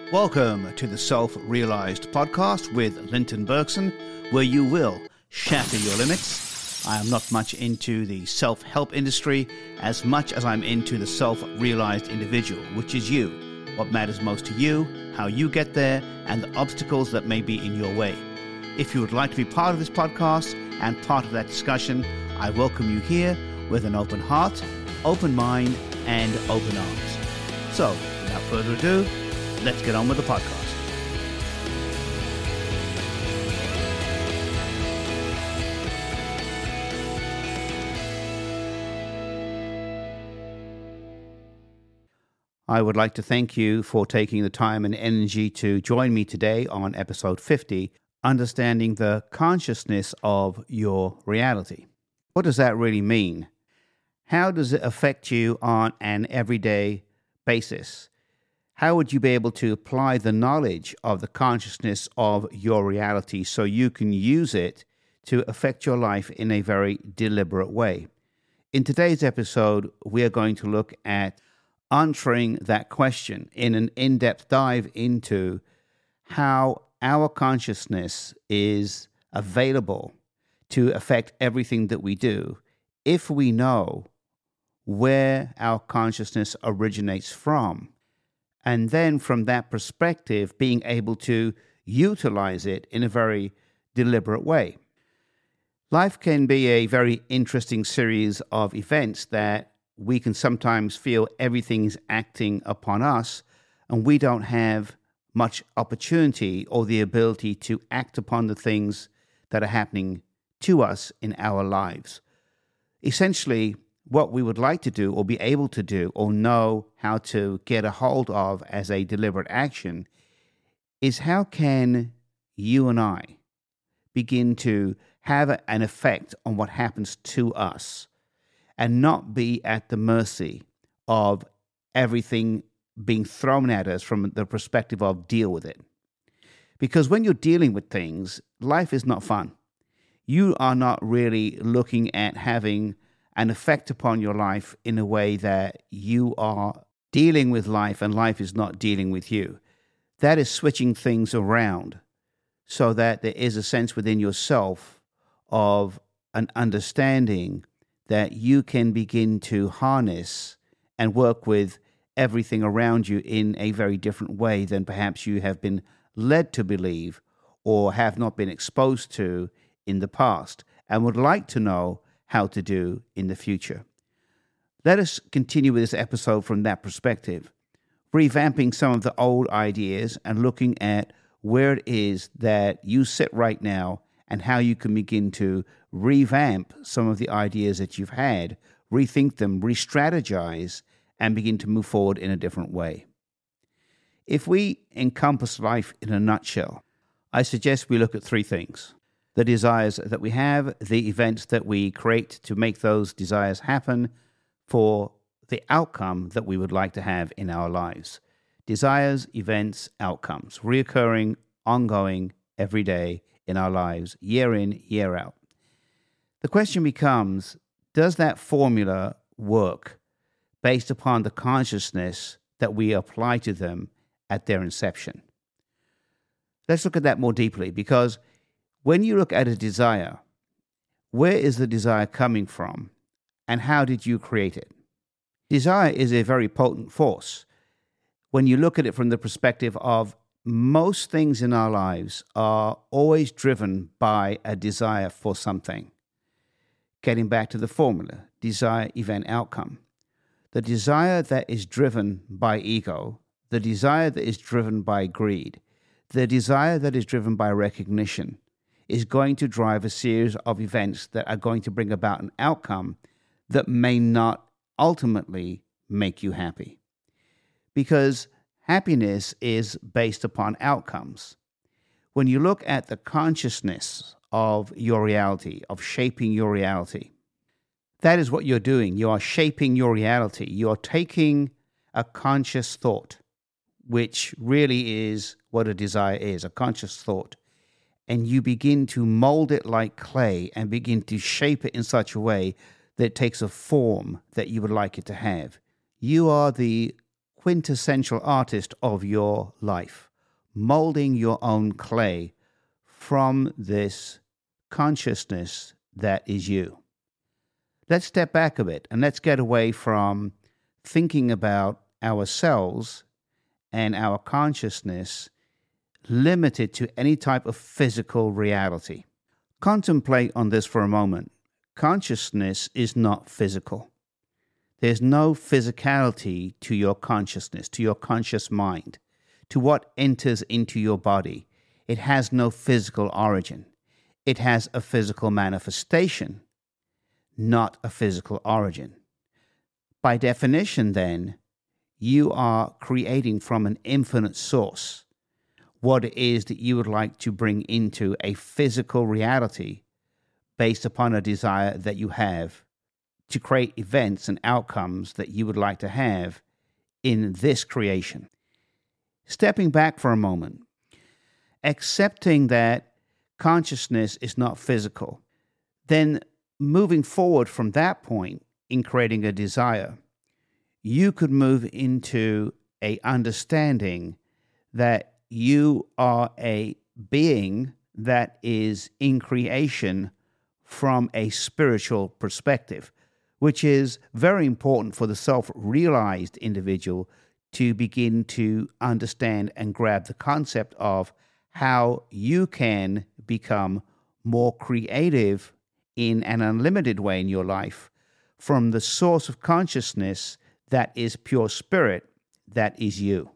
Welcome to the Self-Realized Podcast with Linton Bergson, where you will shatter your limits. I am not much into the self-help industry as much as I'm into the self-realized individual, which is you. What matters most to you, how you get there, and the obstacles that may be in your way. If you would like to be part of this podcast and part of that discussion, I welcome you here with an open heart, open mind, and open arms. So, without further ado, let's get on with the podcast. I would like to thank you for taking the time and energy to join me today on episode 50, Understanding the Consciousness of Your Reality. What does that really mean? How does it affect you on an everyday basis? How would you be able to apply the knowledge of the consciousness of your reality so you can use it to affect your life in a very deliberate way? In today's episode, we are going to look at answering that question in an in-depth dive into how our consciousness is available to affect everything that we do if we know where our consciousness originates from. And then from that perspective, being able to utilize it in a very deliberate way. Life can be a very interesting series of events that we can sometimes feel everything is acting upon us, and we don't have much opportunity or the ability to act upon the things that are happening to us in our lives. Essentially, what we would like to do or be able to do or know how to get a hold of as a deliberate action is how can you and I begin to have an effect on what happens to us and not be at the mercy of everything being thrown at us from the perspective of deal with it. Because when you're dealing with things, life is not fun. You are not really looking at having an effect upon your life in a way that you are dealing with life and life is not dealing with you. That is switching things around so that there is a sense within yourself of an understanding that you can begin to harness and work with everything around you in a very different way than perhaps you have been led to believe or have not been exposed to in the past and would like to know how to do in the future. Let us continue with this episode from that perspective, revamping some of the old ideas and looking at where it is that you sit right now and how you can begin to revamp some of the ideas that you've had, rethink them, re-strategize, and begin to move forward in a different way. If we encompass life in a nutshell, I suggest we look at three things: the desires that we have, the events that we create to make those desires happen for the outcome that we would like to have in our lives. Desires, events, outcomes, reoccurring, ongoing, every day in our lives, year in, year out. The question becomes, does that formula work based upon the consciousness that we apply to them at their inception? Let's look at that more deeply, because when you look at a desire, where is the desire coming from and how did you create it? Desire is a very potent force. When you look at it from the perspective of most things in our lives are always driven by a desire for something. Getting back to the formula, desire, event, outcome. The desire that is driven by ego, the desire that is driven by greed, the desire that is driven by recognition, is going to drive a series of events that are going to bring about an outcome that may not ultimately make you happy. Because happiness is based upon outcomes. When you look at the consciousness of your reality, of shaping your reality, that is what you're doing. You are shaping your reality. You are taking a conscious thought, which really is what a desire is, a conscious thought, and you begin to mold it like clay and begin to shape it in such a way that it takes a form that you would like it to have. You are the quintessential artist of your life, molding your own clay from this consciousness that is you. Let's step back a bit and let's get away from thinking about ourselves and our consciousness limited to any type of physical reality. Contemplate on this for a moment. Consciousness is not physical. There's no physicality to your consciousness, to your conscious mind, to what enters into your body. It has no physical origin. It has a physical manifestation, not a physical origin. By definition, then, you are creating from an infinite source what it is that you would like to bring into a physical reality based upon a desire that you have to create events and outcomes that you would like to have in this creation. Stepping back for a moment, accepting that consciousness is not physical, then moving forward from that point in creating a desire, you could move into a understanding that you are a being that is in creation from a spiritual perspective, which is very important for the self-realized individual to begin to understand and grab the concept of how you can become more creative in an unlimited way in your life from the source of consciousness that is pure spirit, that is you.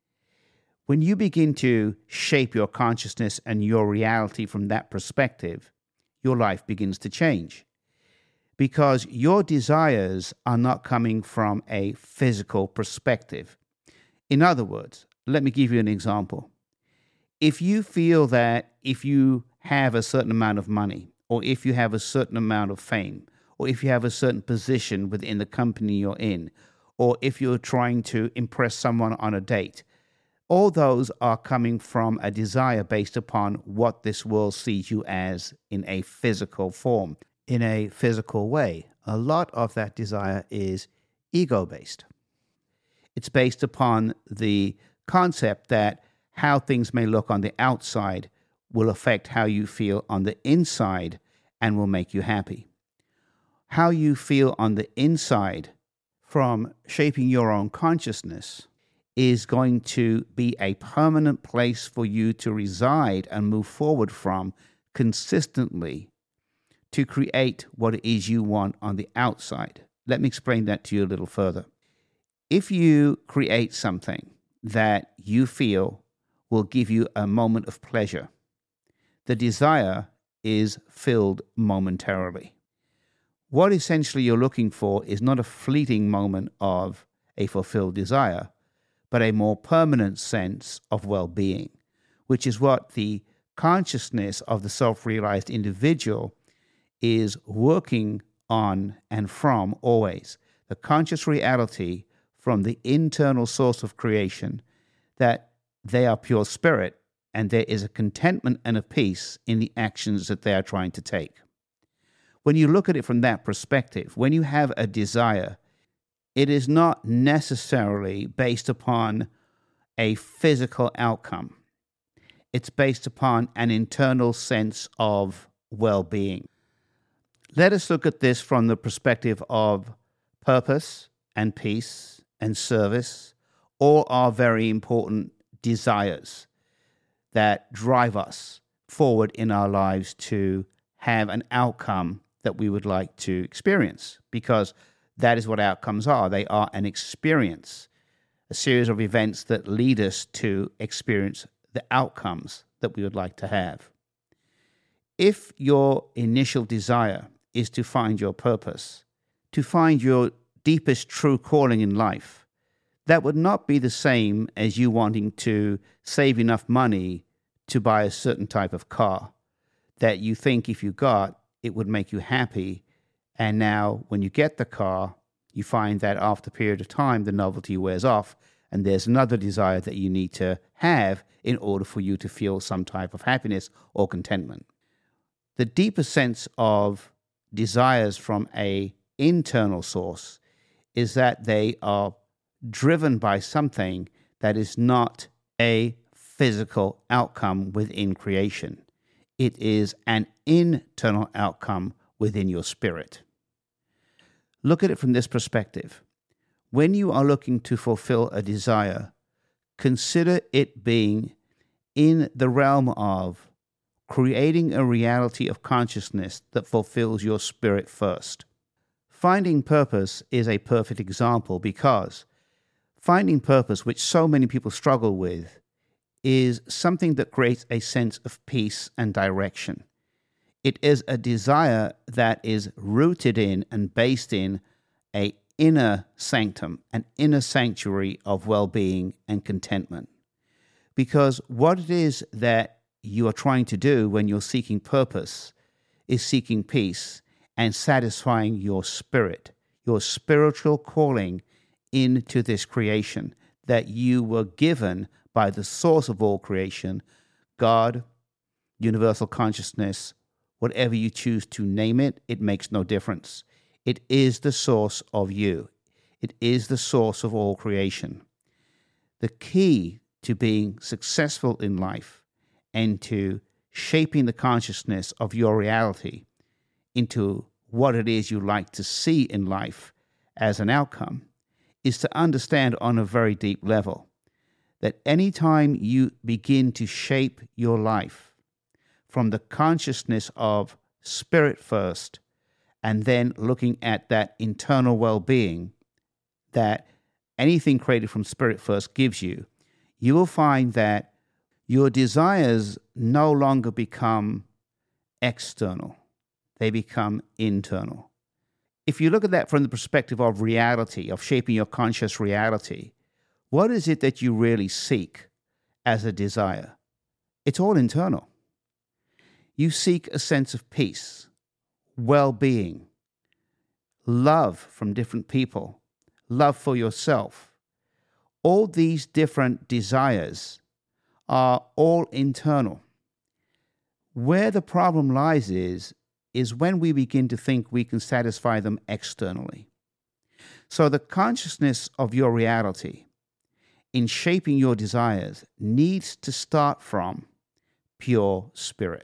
When you begin to shape your consciousness and your reality from that perspective, your life begins to change. Because your desires are not coming from a physical perspective. In other words, let me give you an example. If you feel that if you have a certain amount of money, or if you have a certain amount of fame, or if you have a certain position within the company you're in, or if you're trying to impress someone on a date, all those are coming from a desire based upon what this world sees you as in a physical form, in a physical way. A lot of that desire is ego-based. It's based upon the concept that how things may look on the outside will affect how you feel on the inside and will make you happy. How you feel on the inside from shaping your own consciousness is going to be a permanent place for you to reside and move forward from consistently to create what it is you want on the outside. Let me explain that to you a little further. If you create something that you feel will give you a moment of pleasure, the desire is filled momentarily. What essentially you're looking for is not a fleeting moment of a fulfilled desire, but a more permanent sense of well-being, which is what the consciousness of the self-realized individual is working on and from always. The conscious reality from the internal source of creation that they are pure spirit and there is a contentment and a peace in the actions that they are trying to take. When you look at it from that perspective, when you have a desire, it is not necessarily based upon a physical outcome. It's based upon an internal sense of well-being. Let us look at this from the perspective of purpose and peace and service. All are very important desires that drive us forward in our lives to have an outcome that we would like to experience, because that is what outcomes are. They are an experience, a series of events that lead us to experience the outcomes that we would like to have. If your initial desire is to find your purpose, to find your deepest true calling in life, that would not be the same as you wanting to save enough money to buy a certain type of car that you think if you got, it would make you happy. And now when you get the car, you find that after a period of time, the novelty wears off, and there's another desire that you need to have in order for you to feel some type of happiness or contentment. The deeper sense of desires from an internal source is that they are driven by something that is not a physical outcome within creation. It is an internal outcome within your spirit. Look at it from this perspective. When you are looking to fulfill a desire, consider it being in the realm of creating a reality of consciousness that fulfills your spirit first. Finding purpose is a perfect example, because finding purpose, which so many people struggle with, is something that creates a sense of peace and direction. It is a desire that is rooted in and based in an inner sanctum, an inner sanctuary of well-being and contentment. Because what it is that you are trying to do when you're seeking purpose is seeking peace and satisfying your spirit, your spiritual calling into this creation that you were given by the source of all creation, God, universal consciousness, whatever you choose to name it, it makes no difference. It is the source of you. It is the source of all creation. The key to being successful in life and to shaping the consciousness of your reality into what it is you like to see in life as an outcome is to understand on a very deep level that anytime you begin to shape your life from the consciousness of spirit first, and then looking at that internal well-being that anything created from spirit first gives you, you will find that your desires no longer become external. They become internal. If you look at that from the perspective of reality, of shaping your conscious reality, what is it that you really seek as a desire? It's all internal. You seek a sense of peace, well-being, love from different people, love for yourself. All these different desires are all internal. Where the problem lies is when we begin to think we can satisfy them externally. So the consciousness of your reality in shaping your desires needs to start from pure spirit.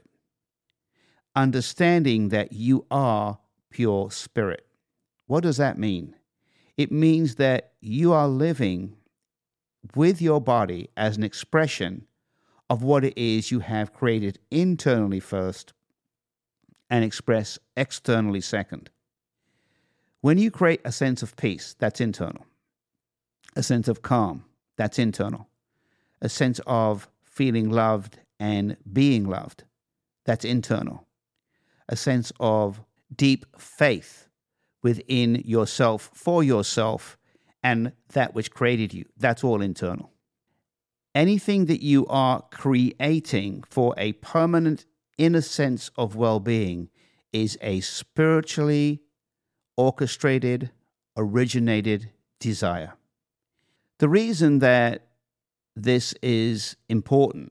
Understanding that you are pure spirit. What does that mean? It means that you are living with your body as an expression of what it is you have created internally first and express externally second. When you create a sense of peace, that's internal. A sense of calm, that's internal. A sense of feeling loved and being loved, that's internal. A sense of deep faith within yourself, for yourself, and that which created you, that's all internal. Anything that you are creating for a permanent inner sense of well-being is a spiritually orchestrated, originated desire. The reason that this is important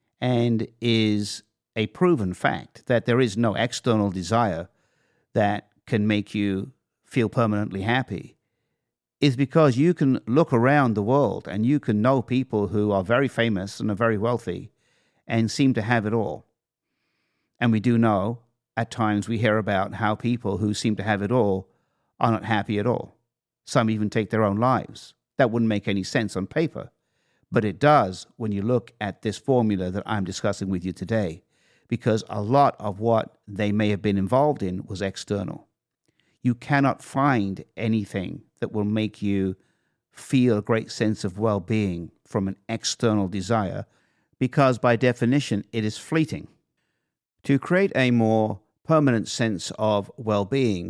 and is a proven fact that there is no external desire that can make you feel permanently happy is because you can look around the world and you can know people who are very famous and are very wealthy and seem to have it all. And we do know, at times we hear about how people who seem to have it all are not happy at all. Some even take their own lives. That wouldn't make any sense on paper, but it does when you look at this formula that I'm discussing with you today, because a lot of what they may have been involved in was external. You cannot find anything that will make you feel a great sense of well-being from an external desire, because by definition, it is fleeting. To create a more permanent sense of well-being,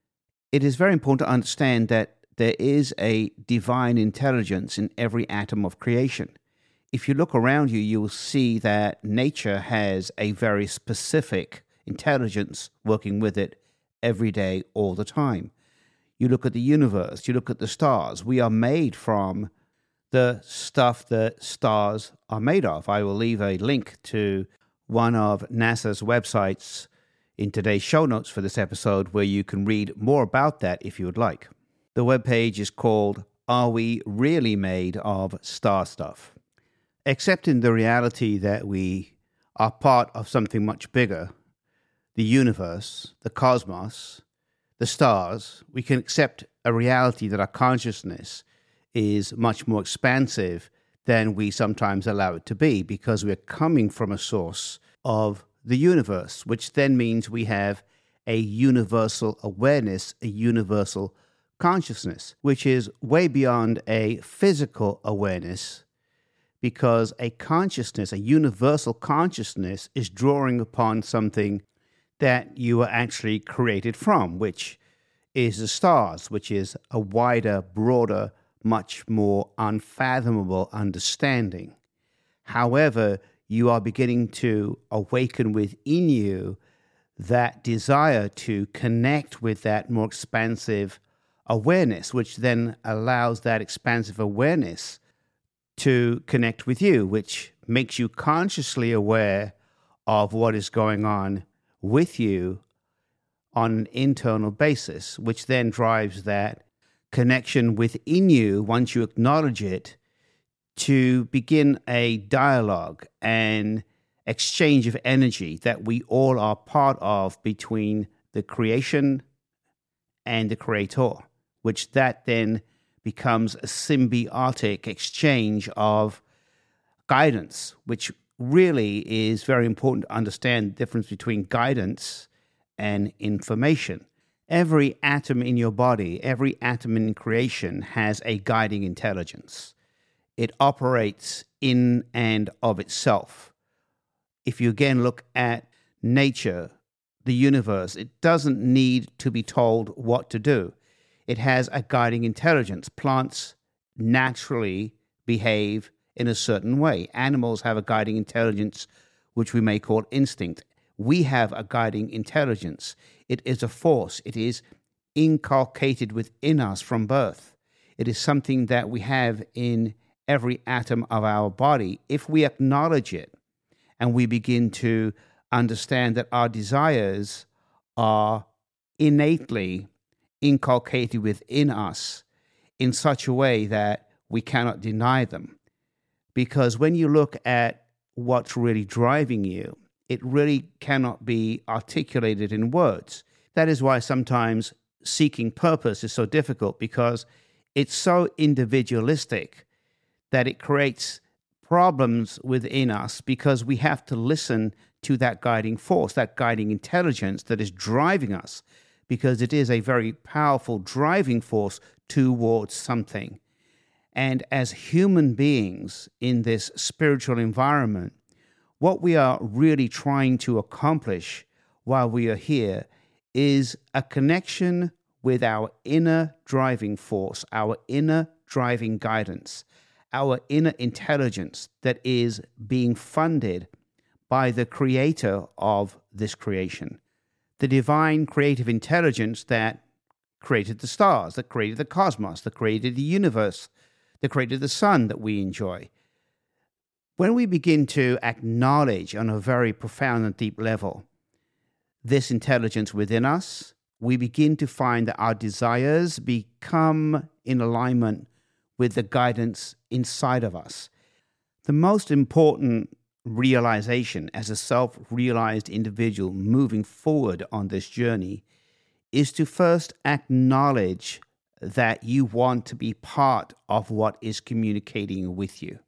it is very important to understand that there is a divine intelligence in every atom of creation. If you look around you, you will see that nature has a very specific intelligence working with it every day, all the time. You look at the universe, you look at the stars. We are made from the stuff that stars are made of. I will leave a link to one of NASA's websites in today's show notes for this episode, where you can read more about that if you would like. The webpage is called are we really made of star stuff? Accepting the reality that we are part of something much bigger, the universe, the cosmos, the stars, we can accept a reality that our consciousness is much more expansive than we sometimes allow it to be, because we're coming from a source of the universe, which then means we have a universal awareness, a universal consciousness, which is way beyond a physical awareness, because a consciousness, a universal consciousness, is drawing upon something that you were actually created from, which is the stars, which is a wider, broader, much more unfathomable understanding. However, you are beginning to awaken within you that desire to connect with that more expansive awareness, which then allows that expansive awareness to connect with you, which makes you consciously aware of what is going on with you on an internal basis, which then drives that connection within you, once you acknowledge it, to begin a dialogue and exchange of energy that we all are part of between the creation and the creator, which that then becomes a symbiotic exchange of guidance, which really is very important to understand the difference between guidance and information. Every atom in your body, every atom in creation has a guiding intelligence. It operates in and of itself. If you again look at nature, the universe, it doesn't need to be told what to do. It has a guiding intelligence. Plants naturally behave in a certain way. Animals have a guiding intelligence, which we may call instinct. We have a guiding intelligence. It is a force. It is inculcated within us from birth. It is something that we have in every atom of our body. If we acknowledge it and we begin to understand that our desires are innately inculcated within us in such a way that we cannot deny them. Because when you look at what's really driving you, it really cannot be articulated in words. That is why sometimes seeking purpose is so difficult, because it's so individualistic that it creates problems within us, because we have to listen to that guiding force, that guiding intelligence that is driving us, because it is a very powerful driving force towards something. And as human beings in this spiritual environment, what we are really trying to accomplish while we are here is a connection with our inner driving force, our inner driving guidance, our inner intelligence that is being funded by the creator of this creation, the divine creative intelligence that created the stars, that created the cosmos, that created the universe, that created the sun that we enjoy. When we begin to acknowledge on a very profound and deep level this intelligence within us, we begin to find that our desires become in alignment with the guidance inside of us. The most important realization as a self-realized individual moving forward on this journey is to first acknowledge that you want to be part of what is communicating with you.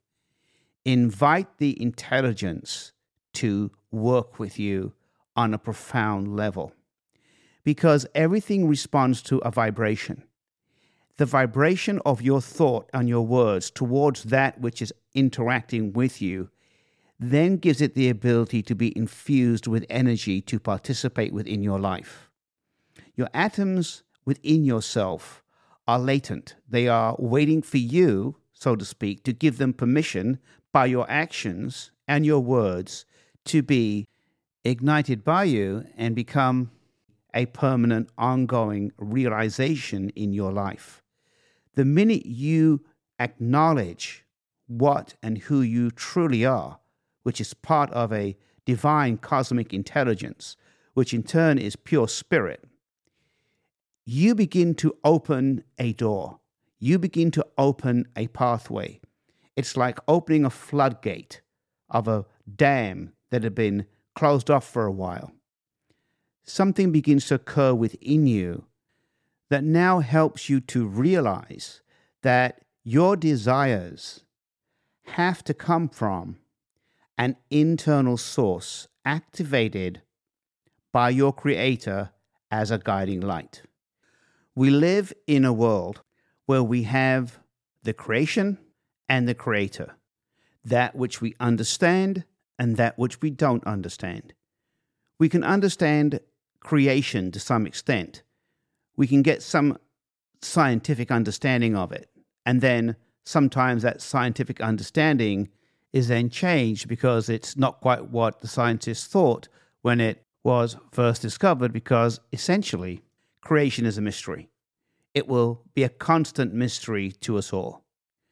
Invite the intelligence to work with you on a profound level, because everything responds to a vibration. The vibration of your thought and your words towards that which is interacting with you then gives it the ability to be infused with energy to participate within your life. Your atoms within yourself are latent. They are waiting for you, so to speak, to give them permission by your actions and your words to be ignited by you and become a permanent, ongoing realization in your life. The minute you acknowledge what and who you truly are, which is part of a divine cosmic intelligence, which in turn is pure spirit, you begin to open a door. you begin to open a pathway. It's like opening a floodgate of a dam that had been closed off for a while. Something begins to occur within you that now helps you to realize that your desires have to come from an internal source activated by your Creator as a guiding light. We live in a world where we have the creation and the Creator, that which we understand and that which we don't understand. We can understand creation to some extent. We can get some scientific understanding of it, and then sometimes that scientific understanding is then changed because it's not quite what the scientists thought when it was first discovered, because essentially creation is a mystery. It will be a constant mystery to us all.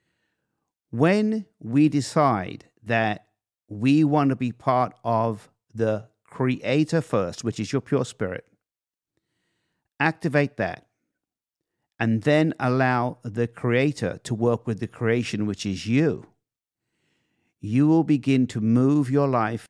When we decide that we want to be part of the Creator first, which is your pure spirit, activate that, and then allow the Creator to work with the creation, which is you, you will begin to move your life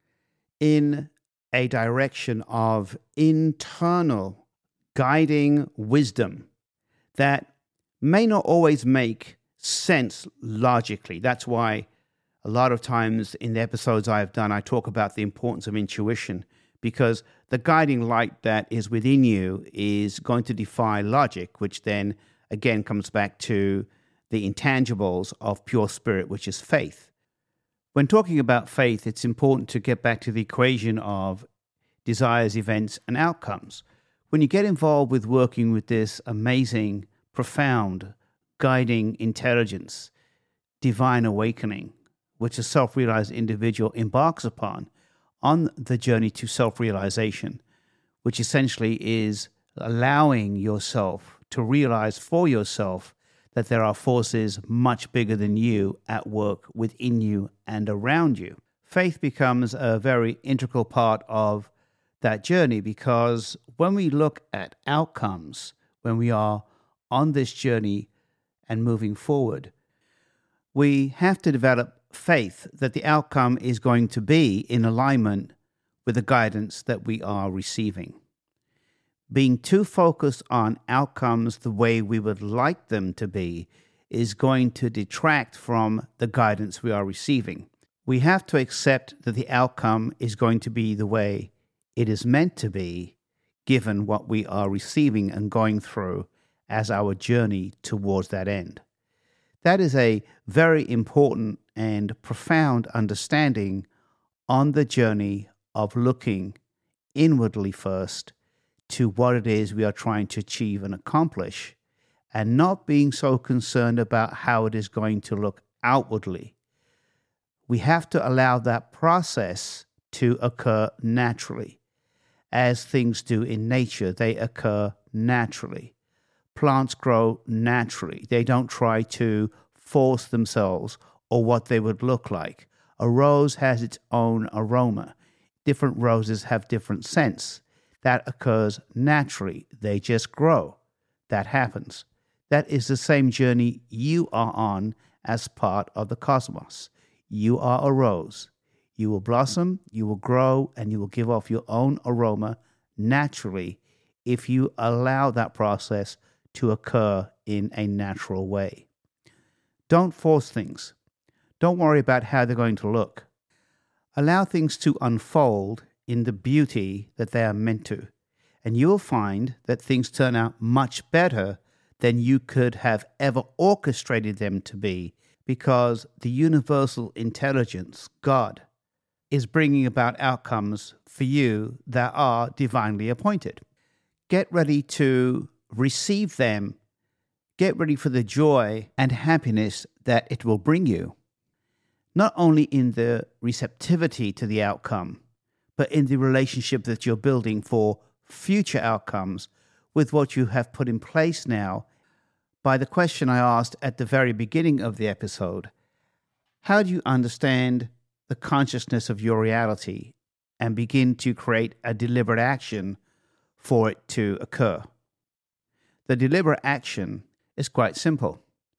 in a direction of internal guiding wisdom that may not always make sense logically. That's why a lot of times in the episodes I've done, I talk about the importance of intuition, because the guiding light that is within you is going to defy logic, which then again comes back to the intangibles of pure spirit, which is faith. When talking about faith, it's important to get back to the equation of desires, events, and outcomes. When you get involved with working with this amazing, profound, guiding intelligence, divine awakening, which a self-realized individual embarks upon on the journey to self-realization, which essentially is allowing yourself to realize for yourself that there are forces much bigger than you at work within you and around you. Faith becomes a very integral part of that journey, because when we look at outcomes, when we are on this journey and moving forward, we have to develop faith that the outcome is going to be in alignment with the guidance that we are receiving. Being too focused on outcomes the way we would like them to be is going to detract from the guidance we are receiving. We have to accept that the outcome is going to be the way it is meant to be, given what we are receiving and going through as our journey towards that end. That is a very important and profound understanding on the journey of looking inwardly first to what it is we are trying to achieve and accomplish, and not being so concerned about how it is going to look outwardly. We have to allow that process to occur naturally. As things do in nature, they occur naturally. Plants grow naturally. They don't try to force themselves or what they would look like. A rose has its own aroma. Different roses have different scents. That occurs naturally. They just grow. That happens. That is the same journey you are on as part of the cosmos. You are a rose. You will blossom, you will grow, and you will give off your own aroma naturally if you allow that process to occur in a natural way. Don't force things. Don't worry about how they're going to look. Allow things to unfold in the beauty that they are meant to, and you will find that things turn out much better than you could have ever orchestrated them to be, because the universal intelligence, God, is bringing about outcomes for you that are divinely appointed. Get ready to receive them. Get ready for the joy and happiness that it will bring you, not only in the receptivity to the outcome, but in the relationship that you're building for future outcomes with what you have put in place now. By the question I asked at the very beginning of the episode, how do you understand the consciousness of your reality and begin to create a deliberate action for it to occur? The deliberate action is quite simple.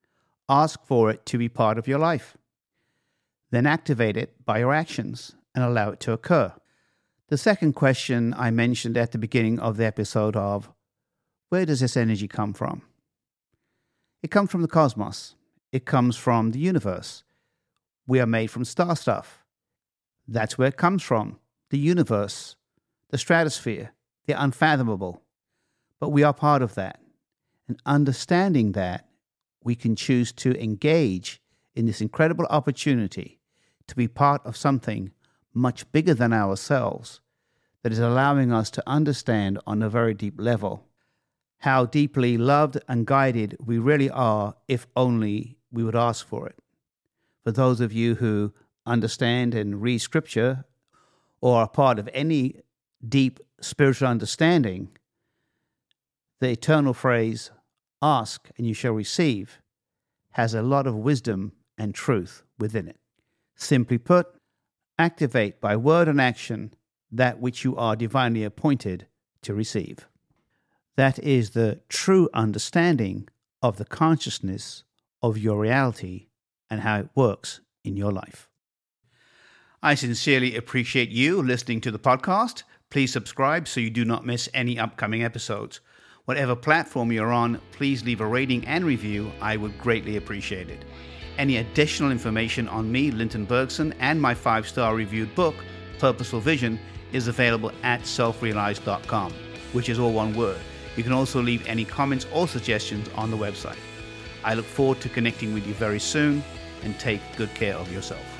Ask for it to be part of your life. Then activate it by your actions and allow it to occur. The second question I mentioned at the beginning of the episode of, where does this energy come from? It comes from the cosmos. It comes from the universe. We are made from star stuff. That's where it comes from. The universe, the stratosphere, the unfathomable. But we are part of that. And understanding that, we can choose to engage in this incredible opportunity to be part of something much bigger than ourselves that is allowing us to understand on a very deep level how deeply loved and guided we really are if only we would ask for it. For those of you who understand and read scripture or are part of any deep spiritual understanding, the eternal phrase, ask and you shall receive, has a lot of wisdom and truth within it. Simply put, activate by word and action that which you are divinely appointed to receive. That is the true understanding of the consciousness of your reality and how it works in your life. I sincerely appreciate you listening to the podcast. Please subscribe so you do not miss any upcoming episodes. Whatever platform you're on, please leave a rating and review. I would greatly appreciate it. Any additional information on me, Linton Bergson, and my 5-star reviewed book, Purposeful Vision, is available at selfrealized.com, which is all one word. You can also leave any comments or suggestions on the website. I look forward to connecting with you very soon, and take good care of yourself.